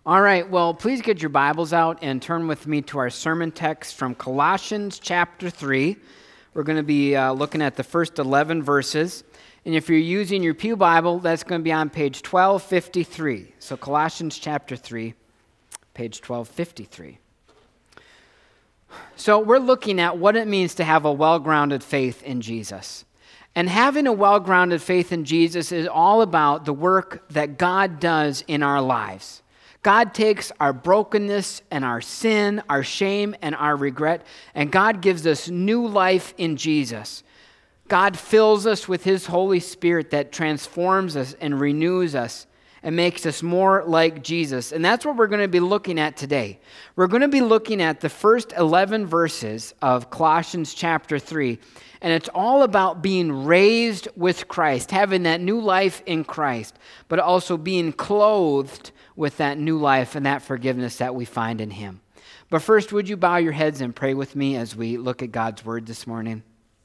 All right, well, please get your Bibles out and turn with me to our sermon text from Colossians chapter 3. We're going to be looking at the first 11 verses. And if you're using your pew Bible, that's going to be on page 1253. So Colossians chapter 3, page 1253. So we're looking at what it means to have a well-grounded faith in Jesus. And having a well-grounded faith in Jesus is all about the work that God does in our lives. God takes our brokenness and our sin, our shame and our regret, and God gives us new life in Jesus. God fills us with His Holy Spirit that transforms us and renews us and makes us more like Jesus. And that's what we're going to be looking at today. We're going to be looking at the first 11 verses of Colossians chapter 3, and it's all about being raised with Christ, having that new life in Christ, but also being clothed with that new life and that forgiveness that we find in Him. But first, would you bow your heads and pray with me as we look at God's Word this morning?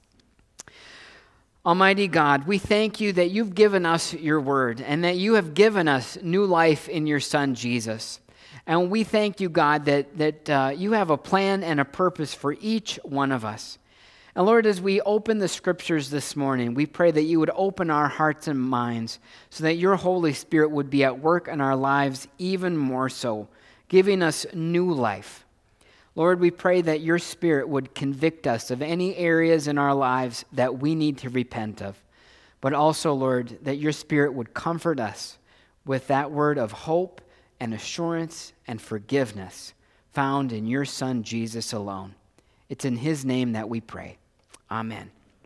Almighty God, we thank you that you've given us your Word and that you have given us new life in your Son, Jesus. And we thank you, God, that you have a plan and a purpose for each one of us. And Lord, as we open the Scriptures this morning, we pray that you would open our hearts and minds so that your Holy Spirit would be at work in our lives even more so, giving us new life. Lord, we pray that your Spirit would convict us of any areas in our lives that we need to repent of. But also, Lord, that your Spirit would comfort us with that word of hope and assurance and forgiveness found in your Son, Jesus alone. It's in his name that we pray. Amen.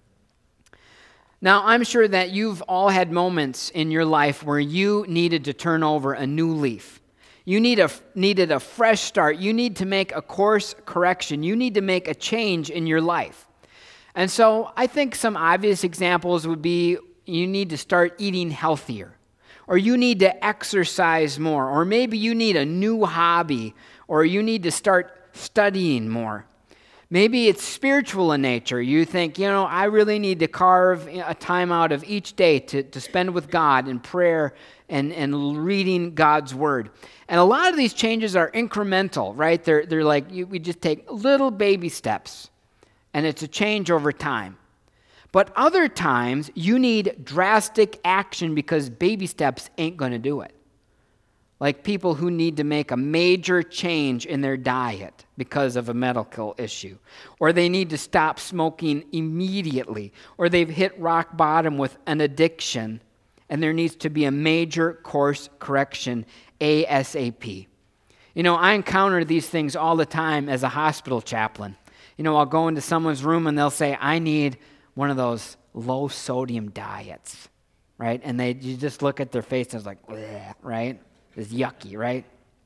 Now, I'm sure that you've all had moments in your life where you needed to turn over a new leaf. You needed a fresh start. You need to make a course correction. You need to make a change in your life. And so I think some obvious examples would be you need to start eating healthier, or you need to exercise more, or maybe you need a new hobby, or you need to start studying more. Maybe it's spiritual in nature. You think, I really need to carve a time out of each day to spend with God in prayer and reading God's Word. And a lot of these changes are incremental, right? They're like, we just take little baby steps, and it's a change over time. But other times, you need drastic action because baby steps ain't going to do it. Like people who need to make a major change in their diet because of a medical issue, or they need to stop smoking immediately, or they've hit rock bottom with an addiction, and there needs to be a major course correction ASAP. I encounter these things all the time as a hospital chaplain. I'll go into someone's room and they'll say, I need one of those low sodium diets, right? And you just look at their face and it's like, bleh, right? It's yucky, right?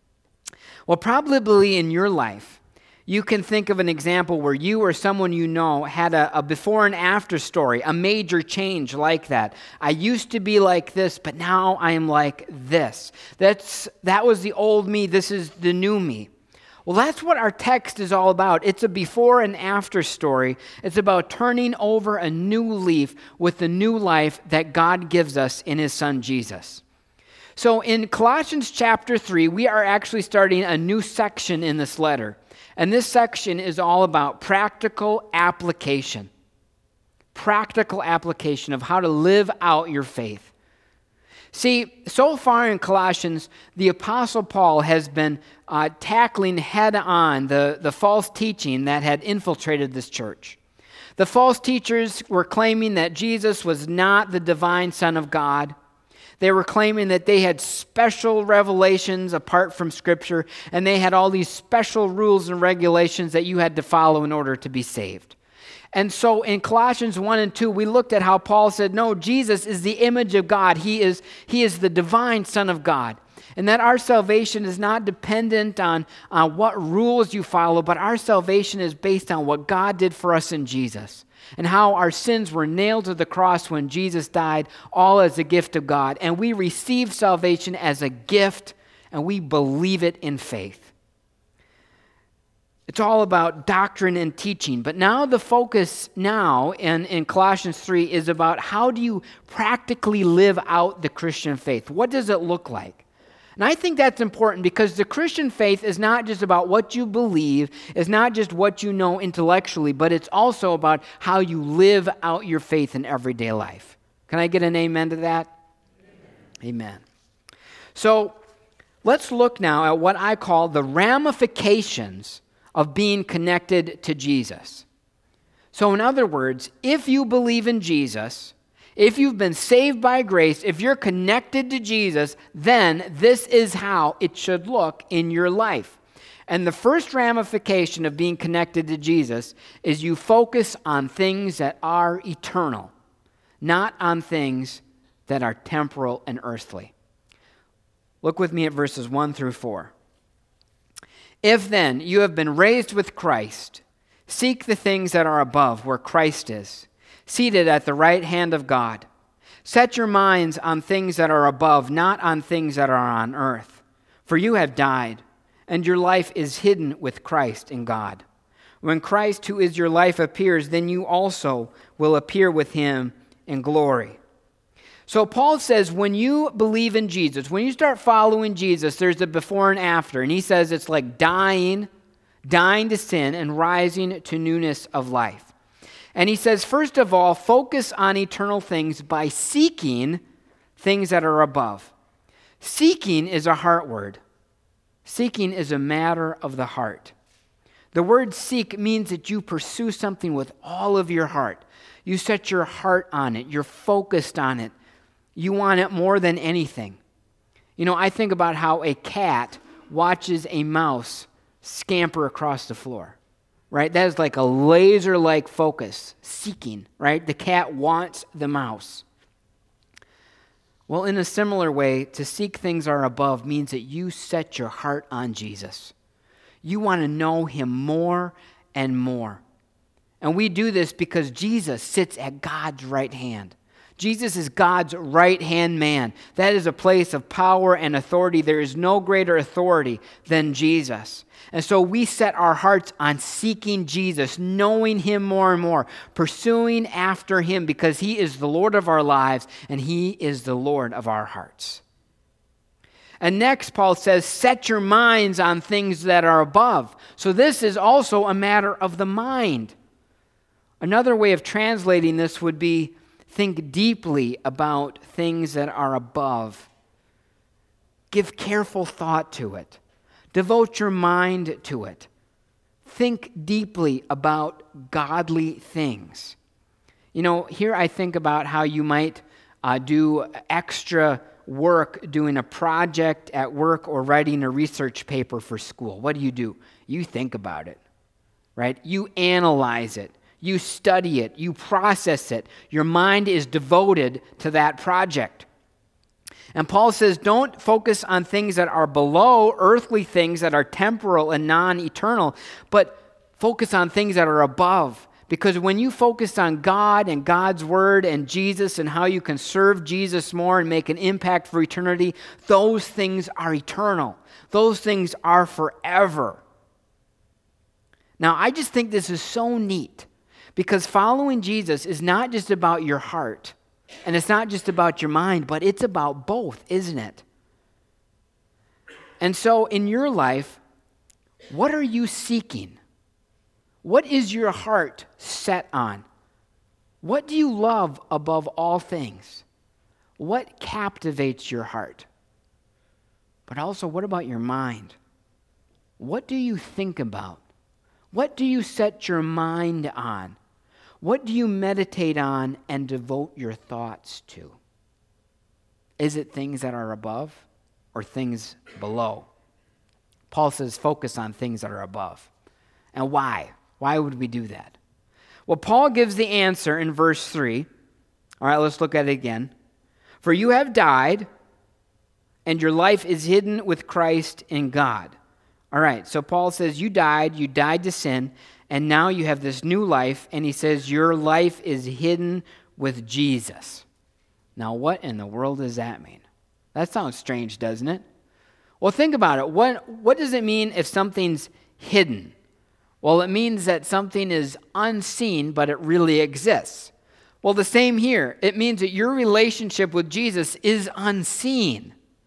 Well, probably in your life, you can think of an example where you or someone you know had a before and after story, a major change like that. I used to be like this, but now I am like this. That was the old me. This is the new me. Well, that's what our text is all about. It's a before and after story. It's about turning over a new leaf with the new life that God gives us in his Son, Jesus. So in Colossians chapter 3, we are actually starting a new section in this letter. And this section is all about practical application. Practical application of how to live out your faith. See, so far in Colossians, the Apostle Paul has been tackling head-on the false teaching that had infiltrated this church. The false teachers were claiming that Jesus was not the divine Son of God. They were claiming that they had special revelations apart from Scripture, and they had all these special rules and regulations that you had to follow in order to be saved. And so in Colossians 1 and 2, we looked at how Paul said, no, Jesus is the image of God. He is the divine Son of God. And that our salvation is not dependent on what rules you follow, but our salvation is based on what God did for us in Jesus. And how our sins were nailed to the cross when Jesus died, all as a gift of God. And we receive salvation as a gift, and we believe it in faith. It's all about doctrine and teaching. But now the focus in Colossians 3 is about how do you practically live out the Christian faith? What does it look like? And I think that's important because the Christian faith is not just about what you believe, it's not just what you know intellectually, but it's also about how you live out your faith in everyday life. Can I get an amen to that? Amen. So let's look now at what I call the ramifications of being connected to Jesus. So in other words, if you believe in Jesus, if you've been saved by grace, if you're connected to Jesus, then this is how it should look in your life. And the first ramification of being connected to Jesus is you focus on things that are eternal, not on things that are temporal and earthly. Look with me at verses 1 through 4. If then you have been raised with Christ, seek the things that are above, where Christ is, seated at the right hand of God. Set your minds on things that are above, not on things that are on earth. For you have died, and your life is hidden with Christ in God. When Christ, who is your life, appears, then you also will appear with him in glory. So Paul says when you believe in Jesus, when you start following Jesus, there's a before and after. And he says it's like dying to sin and rising to newness of life. And he says, first of all, focus on eternal things by seeking things that are above. Seeking is a heart word. Seeking is a matter of the heart. The word seek means that you pursue something with all of your heart. You set your heart on it. You're focused on it. You want it more than anything. You know, I think about how a cat watches a mouse scamper across the floor. Right? That is like a laser-like focus, seeking, right? The cat wants the mouse. Well, in a similar way, to seek things are above means that you set your heart on Jesus. You want to know him more and more. And we do this because Jesus sits at God's right hand. Jesus is God's right-hand man. That is a place of power and authority. There is no greater authority than Jesus. And so we set our hearts on seeking Jesus, knowing him more and more, pursuing after him because he is the Lord of our lives and he is the Lord of our hearts. And next, Paul says, set your minds on things that are above. So this is also a matter of the mind. Another way of translating this would be think deeply about things that are above. Give careful thought to it. Devote your mind to it. Think deeply about godly things. You know, here I think about how you might do extra work doing a project at work or writing a research paper for school. What do? You think about it, right? You analyze it. You study it. You process it. Your mind is devoted to that project. And Paul says, don't focus on things that are below, earthly things that are temporal and non-eternal, but focus on things that are above. Because when you focus on God and God's word and Jesus and how you can serve Jesus more and make an impact for eternity, those things are eternal. Those things are forever. Now, I just think this is so neat because following Jesus is not just about your heart and it's not just about your mind, but it's about both, isn't it? And so in your life, what are you seeking? What is your heart set on? What do you love above all things? What captivates your heart? But also, what about your mind? What do you think about? What do you set your mind on? What do you meditate on and devote your thoughts to? Is it things that are above or things below? Paul says focus on things that are above. And why? Why would we do that? Well, Paul gives the answer in verse 3. All right, let's look at it again. For you have died, and your life is hidden with Christ in God. All right, so Paul says you died to sin, and now you have this new life, and he says your life is hidden with Jesus. Now, what in the world does that mean? That sounds strange, doesn't it? Well, think about it. What does it mean if something's hidden? Well, it means that something is unseen, but it really exists. Well, the same here. It means that your relationship with Jesus is unseen.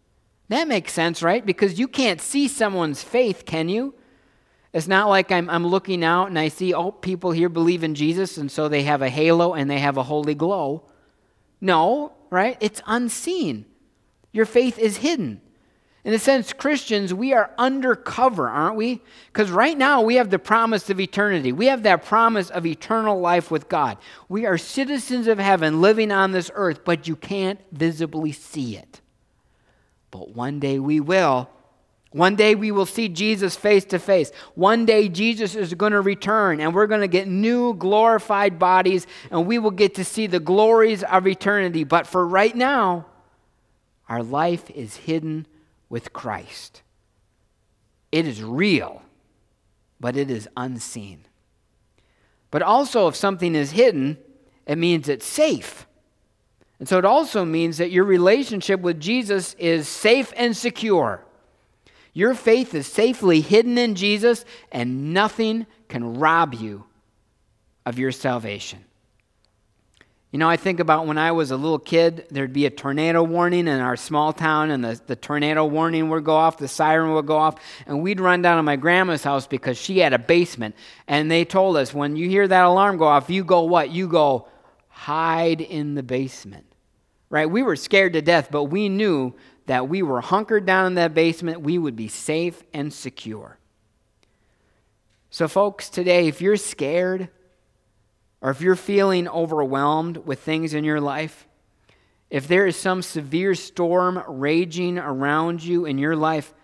That makes sense, right? Because you can't see someone's faith, can you? It's not like I'm looking out and I see, people here believe in Jesus, and so they have a halo and they have a holy glow. No, right? It's unseen. Your faith is hidden. In a sense, Christians, we are undercover, aren't we? Because right now we have the promise of eternity. We have that promise of eternal life with God. We are citizens of heaven living on this earth, but you can't visibly see it. But one day we will. One day we will see Jesus face to face. One day Jesus is going to return and we're going to get new glorified bodies and we will get to see the glories of eternity. But for right now, our life is hidden with Christ. It is real, but it is unseen. But also, if something is hidden, it means it's safe. And so it also means that your relationship with Jesus is safe and secure. Your faith is safely hidden in Jesus, and nothing can rob you of your salvation. You know, I think about when I was a little kid, there'd be a tornado warning in our small town, and the tornado warning would go off, the siren would go off, and we'd run down to my grandma's house because she had a basement. And they told us, when you hear that alarm go off, you go what? You go hide in the basement. Right? We were scared to death, but we knew that we were hunkered down in that basement. We would be safe and secure. So folks, today, if you're scared, or if you're feeling overwhelmed with things in your life, if there is some severe storm raging around you in your life,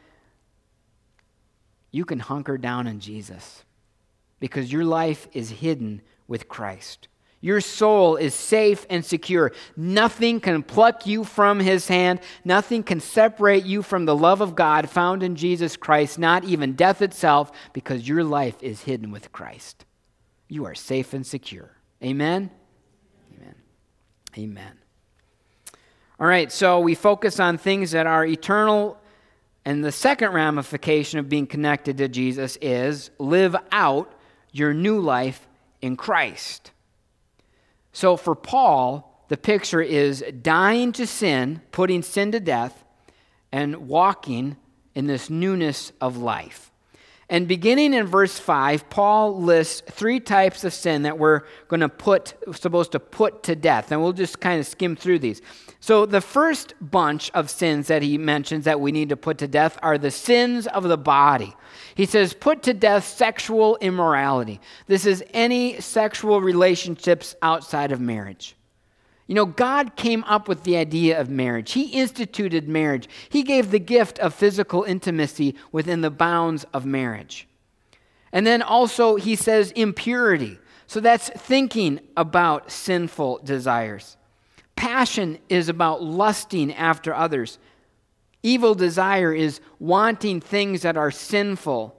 you can hunker down in Jesus because your life is hidden with Christ. Your soul is safe and secure. Nothing can pluck you from his hand. Nothing can separate you from the love of God found in Jesus Christ, not even death itself, because your life is hidden with Christ. You are safe and secure. Amen? Amen. Amen. All right, so we focus on things that are eternal, and the second ramification of being connected to Jesus is live out your new life in Christ. So for Paul, the picture is dying to sin, putting sin to death, and walking in this newness of life. And beginning in verse 5, Paul lists 3 types of sin that we're supposed to put to death. And we'll just kind of skim through these. So the first bunch of sins that he mentions that we need to put to death are the sins of the body. He says, put to death sexual immorality. This is any sexual relationships outside of marriage. You know, God came up with the idea of marriage. He instituted marriage. He gave the gift of physical intimacy within the bounds of marriage. And then also he says impurity. So that's thinking about sinful desires. Passion is about lusting after others. Evil desire is wanting things that are sinful.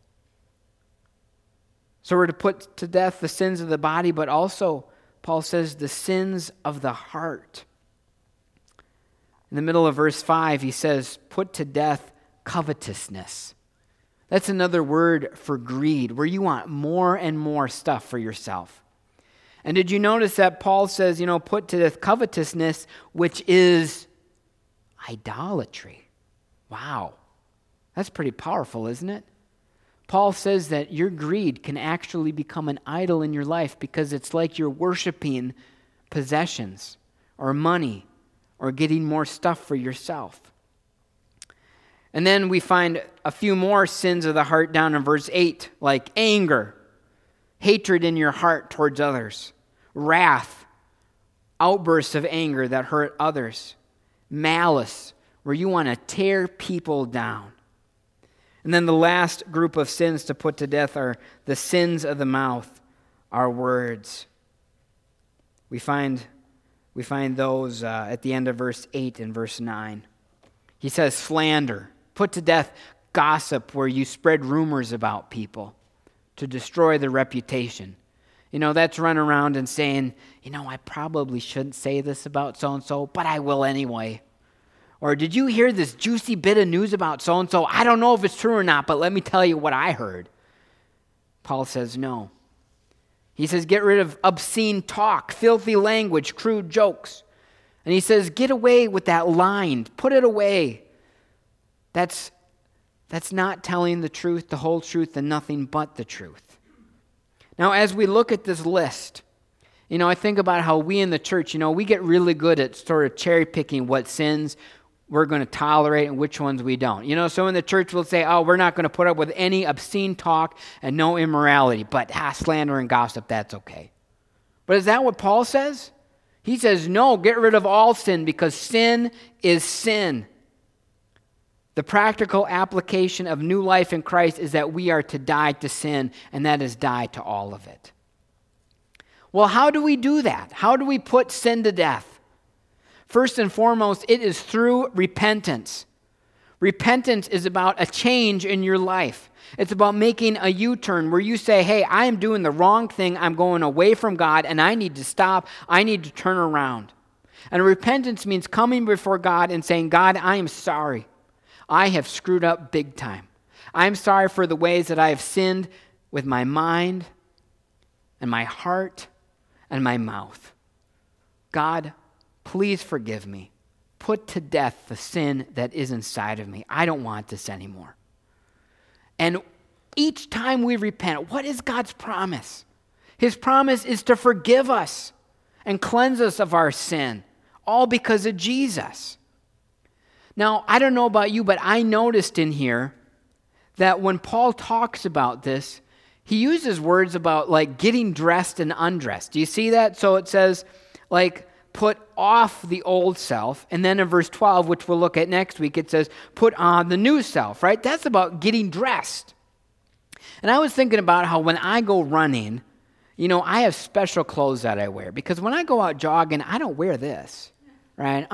So we're to put to death the sins of the body, but also Paul says the sins of the heart. In the middle of verse 5, he says, put to death covetousness. That's another word for greed, where you want more and more stuff for yourself. And did you notice that Paul says, put to death covetousness, which is idolatry? Wow. That's pretty powerful, isn't it? Paul says that your greed can actually become an idol in your life because it's like you're worshiping possessions or money or getting more stuff for yourself. And then we find a few more sins of the heart down in verse 8, like anger, hatred in your heart towards others, wrath, outbursts of anger that hurt others, malice, where you want to tear people down. And then the last group of sins to put to death are the sins of the mouth, our words. We find those at the end of verse 8 and verse 9. He says slander. Put to death gossip, where you spread rumors about people to destroy their reputation. That's running around and saying, I probably shouldn't say this about so-and-so, but I will anyway. Or did you hear this juicy bit of news about so-and-so? I don't know if it's true or not, but let me tell you what I heard. Paul says no. He says get rid of obscene talk, filthy language, crude jokes. And he says get away with that lying. Put it away. That's not telling the truth, the whole truth, and nothing but the truth. Now, as we look at this list, I think about how we in the church, we get really good at sort of cherry picking what sins we're going to tolerate and which ones we don't. So in the church we'll say, we're not going to put up with any obscene talk and no immorality, but slander and gossip, that's okay. But is that what Paul says? He says, no, get rid of all sin because sin is sin. The practical application of new life in Christ is that we are to die to sin, and that is die to all of it. Well, how do we do that? How do we put sin to death? First and foremost, it is through repentance. Repentance is about a change in your life. It's about making a U-turn where you say, hey, I am doing the wrong thing. I'm going away from God, and I need to stop. I need to turn around. And repentance means coming before God and saying, God, I am sorry. I have screwed up big time. I'm sorry for the ways that I have sinned with my mind and my heart and my mouth. God, please forgive me. Put to death the sin that is inside of me. I don't want this anymore. And each time we repent, what is God's promise? His promise is to forgive us and cleanse us of our sin, all because of Jesus. Now, I don't know about you, but I noticed in here that when Paul talks about this, he uses words about like getting dressed and undressed. Do you see that? So it says like put off the old self. And then in verse 12, which we'll look at next week, it says put on the new self, right? That's about getting dressed. And I was thinking about how when I go running, I have special clothes that I wear. Because when I go out jogging, I don't wear this, right?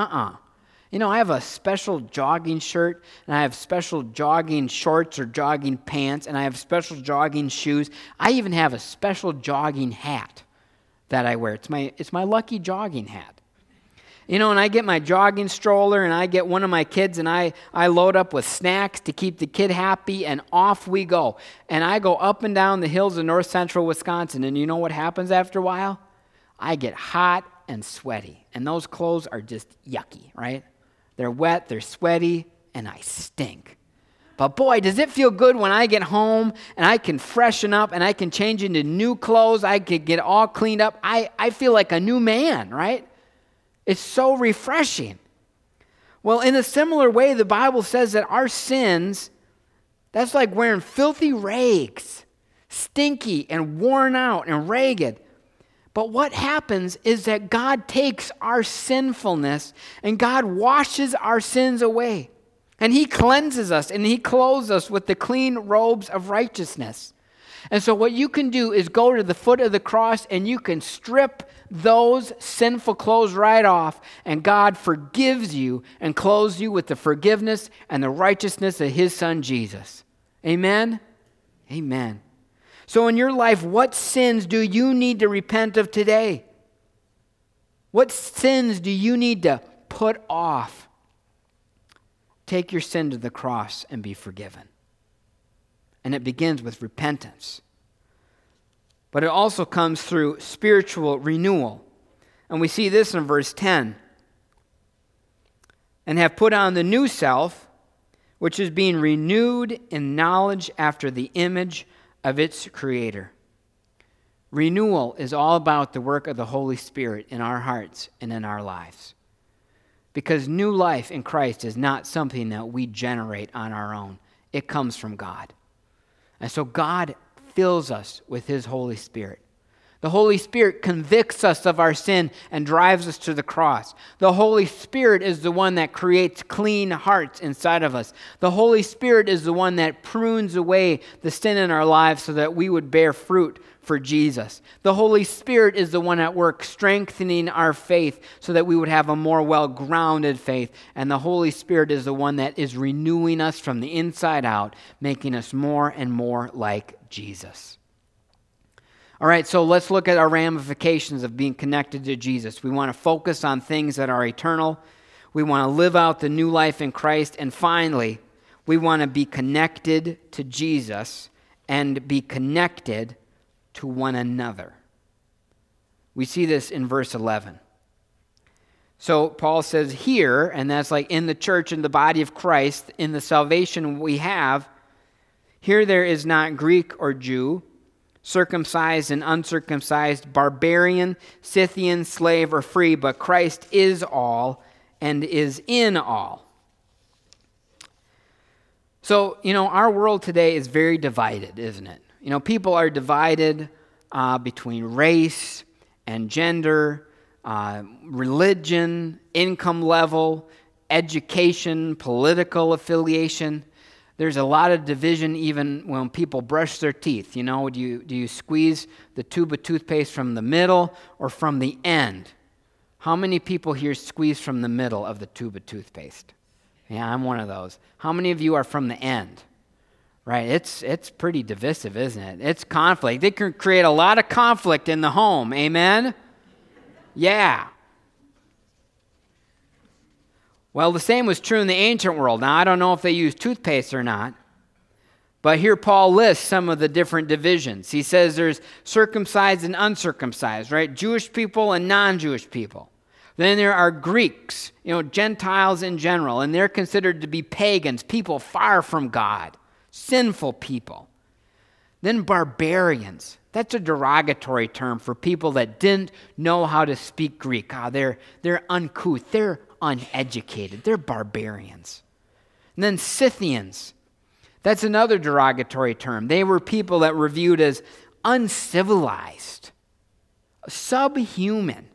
I have a special jogging shirt, and I have special jogging shorts or jogging pants, and I have special jogging shoes. I even have a special jogging hat that I wear. It's my lucky jogging hat. And I get my jogging stroller, and I get one of my kids, and I load up with snacks to keep the kid happy, and off we go. And I go up and down the hills of north central Wisconsin, and you know what happens after a while? I get hot and sweaty, and those clothes are just yucky, right? They're wet, they're sweaty, and I stink. But boy, does it feel good when I get home and I can freshen up and I can change into new clothes. I can get all cleaned up. I feel like a new man, right? It's so refreshing. Well, in a similar way, the Bible says that our sins, that's like wearing filthy rags, stinky and worn out and ragged. But what happens is that God takes our sinfulness and God washes our sins away. And He cleanses us and He clothes us with the clean robes of righteousness. And so what you can do is go to the foot of the cross and you can strip those sinful clothes right off, and God forgives you and clothes you with the forgiveness and the righteousness of His Son Jesus. Amen? Amen. So in your life, what sins do you need to repent of today? What sins do you need to put off? Take your sin to the cross and be forgiven. And it begins with repentance. But it also comes through spiritual renewal. And we see this in verse 10. And have put on the new self, which is being renewed in knowledge after the image of its creator. Renewal is all about the work of the Holy Spirit in our hearts and in our lives. Because new life in Christ is not something that we generate on our own. It comes from God. And so God fills us with His Holy Spirit. The Holy Spirit convicts us of our sin and drives us to the cross. The Holy Spirit is the one that creates clean hearts inside of us. The Holy Spirit is the one that prunes away the sin in our lives so that we would bear fruit for Jesus. The Holy Spirit is the one at work strengthening our faith so that we would have a more well-grounded faith. And the Holy Spirit is the one that is renewing us from the inside out, making us more and more like Jesus. All right, so let's look at our ramifications of being connected to Jesus. We want to focus on things that are eternal. We want to live out the new life in Christ. And finally, we want to be connected to Jesus and be connected to one another. We see this in verse 11. So Paul says here, and that's like in the church, in the body of Christ, in the salvation we have, here there is not Greek or Jew, circumcised and uncircumcised, barbarian, Scythian, slave, or free, but Christ is all and is in all. So, our world today is very divided, isn't it? People are divided between race and gender, religion, income level, education, political affiliation. There's a lot of division even when people brush their teeth. Do you squeeze the tube of toothpaste from the middle or from the end? How many people here squeeze from the middle of the tube of toothpaste? Yeah, I'm one of those. How many of you are from the end? Right, it's pretty divisive, isn't it? It's conflict. It can create a lot of conflict in the home. Amen? Yeah. Well, the same was true in the ancient world. Now, I don't know if they used toothpaste or not, but here Paul lists some of the different divisions. He says there's circumcised and uncircumcised, right? Jewish people and non-Jewish people. Then there are Greeks, Gentiles in general, and they're considered to be pagans, people far from God, sinful people. Then barbarians. That's a derogatory term for people that didn't know how to speak Greek. They're uncouth. They're uneducated. They're barbarians. And then Scythians. That's another derogatory term. They were people that were viewed as uncivilized, subhuman,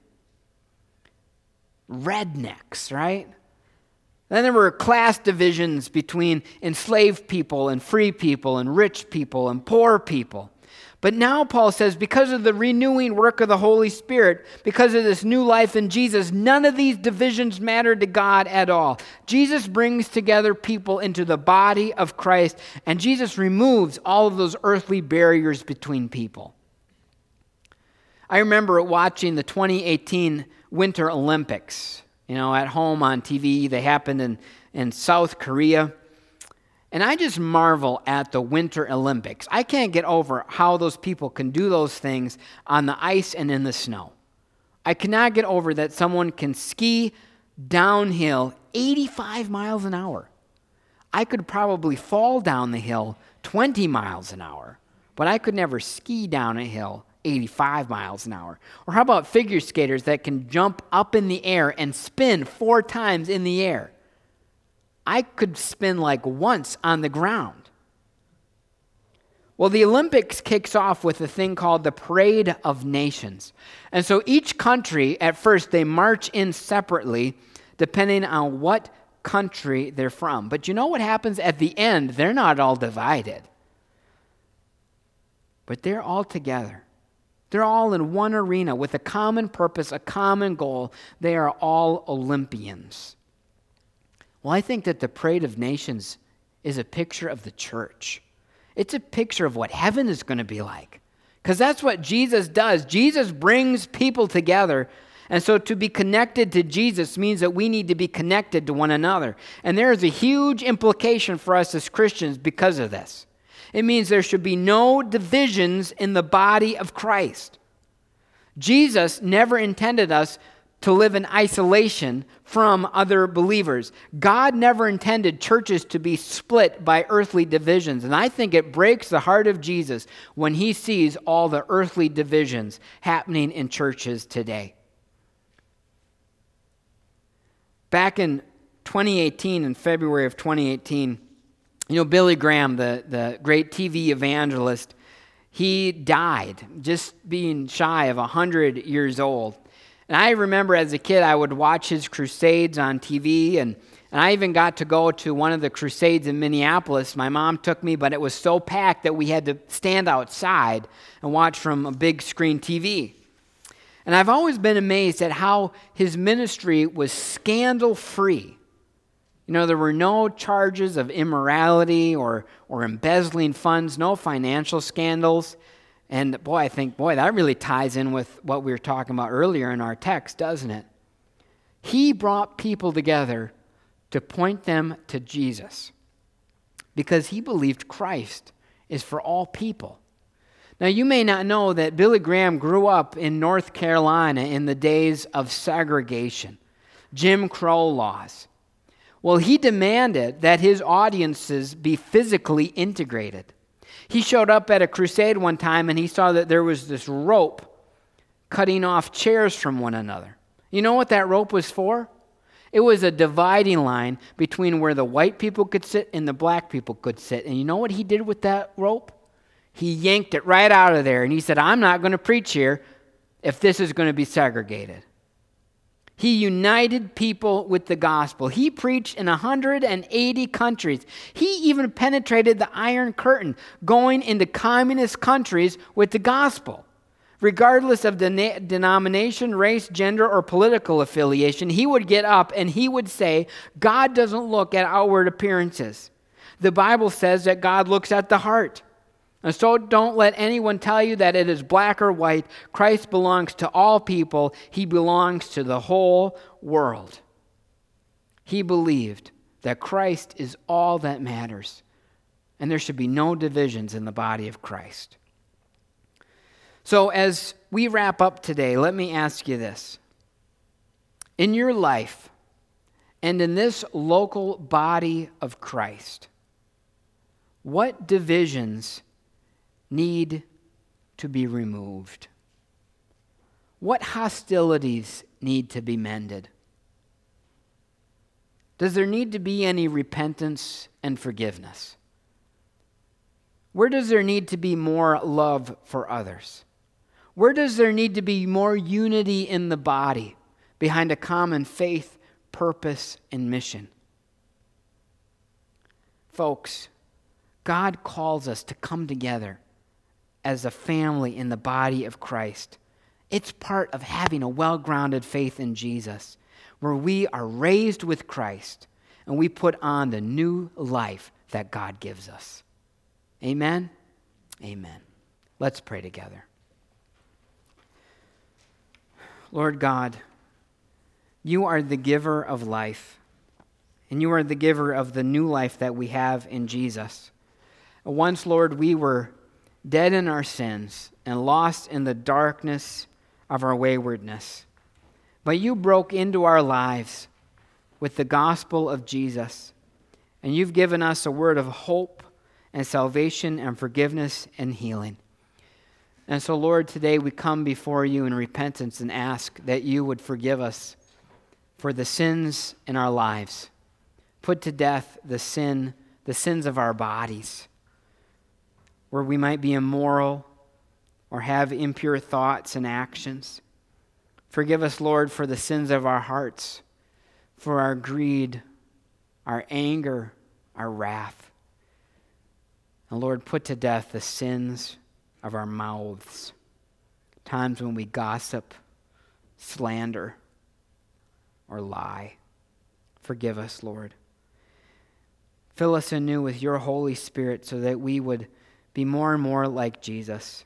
rednecks, right? Then there were class divisions between enslaved people and free people and rich people and poor people. But now Paul says, because of the renewing work of the Holy Spirit, because of this new life in Jesus, none of these divisions matter to God at all. Jesus brings together people into the body of Christ, and Jesus removes all of those earthly barriers between people. I remember watching the 2018 Winter Olympics, at home on TV. They happened in South Korea. And I just marvel at the Winter Olympics. I can't get over how those people can do those things on the ice and in the snow. I cannot get over that someone can ski downhill 85 miles an hour. I could probably fall down the hill 20 miles an hour, but I could never ski down a hill 85 miles an hour. Or how about figure skaters that can jump up in the air and spin 4 times in the air? I could spin like once on the ground. Well, the Olympics kicks off with a thing called the Parade of Nations. And so each country, at first, they march in separately depending on what country they're from. But you know what happens at the end? They're not all divided. But they're all together. They're all in one arena with a common purpose, a common goal. They are all Olympians. Well, I think that the Parade of Nations is a picture of the church. It's a picture of what heaven is going to be like. Because that's what Jesus does. Jesus brings people together. And so to be connected to Jesus means that we need to be connected to one another. And there is a huge implication for us as Christians because of this. It means there should be no divisions in the body of Christ. Jesus never intended us to live in isolation from other believers. God never intended churches to be split by earthly divisions. And I think it breaks the heart of Jesus when he sees all the earthly divisions happening in churches today. Back in 2018, in February of 2018, Billy Graham, the great TV evangelist, he died just being shy of 100 years old. And I remember as a kid, I would watch his crusades on TV, and I even got to go to one of the crusades in Minneapolis. My mom took me, but it was so packed that we had to stand outside and watch from a big screen TV. And I've always been amazed at how his ministry was scandal-free. There were no charges of immorality or embezzling funds, no financial scandals. And I think, that really ties in with what we were talking about earlier in our text, doesn't it? He brought people together to point them to Jesus because he believed Christ is for all people. Now, you may not know that Billy Graham grew up in North Carolina in the days of segregation. Jim Crow laws. Well, he demanded that his audiences be physically integrated. He showed up at a crusade one time and he saw that there was this rope cutting off chairs from one another. You know what that rope was for? It was a dividing line between where the white people could sit and the black people could sit. And you know what he did with that rope? He yanked it right out of there and he said, I'm not going to preach here if this is going to be segregated. He united people with the gospel. He preached in 180 countries. He even penetrated the Iron Curtain, going into communist countries with the gospel. Regardless of the denomination, race, gender, or political affiliation, he would get up and he would say, God doesn't look at outward appearances. The Bible says that God looks at the heart. And so don't let anyone tell you that it is black or white. Christ belongs to all people. He belongs to the whole world. He believed that Christ is all that matters, and there should be no divisions in the body of Christ. So as we wrap up today, let me ask you this. In your life and in this local body of Christ, what divisions need to be removed? What hostilities need to be mended? Does there need to be any repentance and forgiveness? Where does there need to be more love for others? Where does there need to be more unity in the body behind a common faith, purpose, and mission? Folks, God calls us to come together as a family in the body of Christ. It's part of having a well-grounded faith in Jesus, where we are raised with Christ and we put on the new life that God gives us. Amen? Amen. Let's pray together. Lord God, you are the giver of life, and you are the giver of the new life that we have in Jesus. Once, Lord, we were dead in our sins and lost in the darkness of our waywardness. But you broke into our lives with the gospel of Jesus, and you've given us a word of hope and salvation and forgiveness and healing. And so, Lord, today we come before you in repentance and ask that you would forgive us for the sins in our lives. Put to death the sins of our bodies, where we might be immoral or have impure thoughts and actions. Forgive us, Lord, for the sins of our hearts, for our greed, our anger, our wrath. And Lord, put to death the sins of our mouths, times when we gossip, slander, or lie. Forgive us, Lord. Fill us anew with your Holy Spirit so that we would be more and more like Jesus.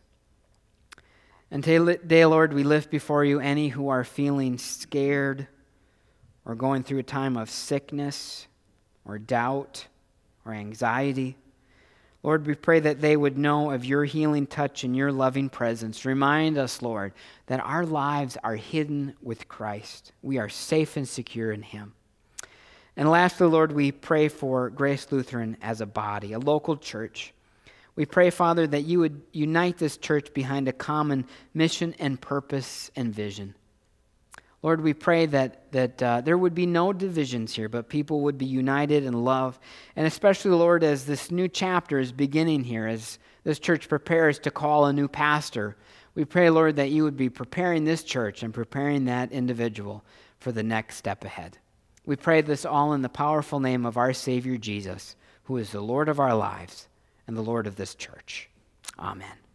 And today, Lord, we lift before you any who are feeling scared or going through a time of sickness or doubt or anxiety. Lord, we pray that they would know of your healing touch and your loving presence. Remind us, Lord, that our lives are hidden with Christ. We are safe and secure in him. And lastly, Lord, we pray for Grace Lutheran as a body, a local church. We pray, Father, that you would unite this church behind a common mission and purpose and vision. Lord, we pray that there would be no divisions here, but people would be united in love. And especially, Lord, as this new chapter is beginning here, as this church prepares to call a new pastor, we pray, Lord, that you would be preparing this church and preparing that individual for the next step ahead. We pray this all in the powerful name of our Savior Jesus, who is the Lord of our lives and the Lord of this church. Amen.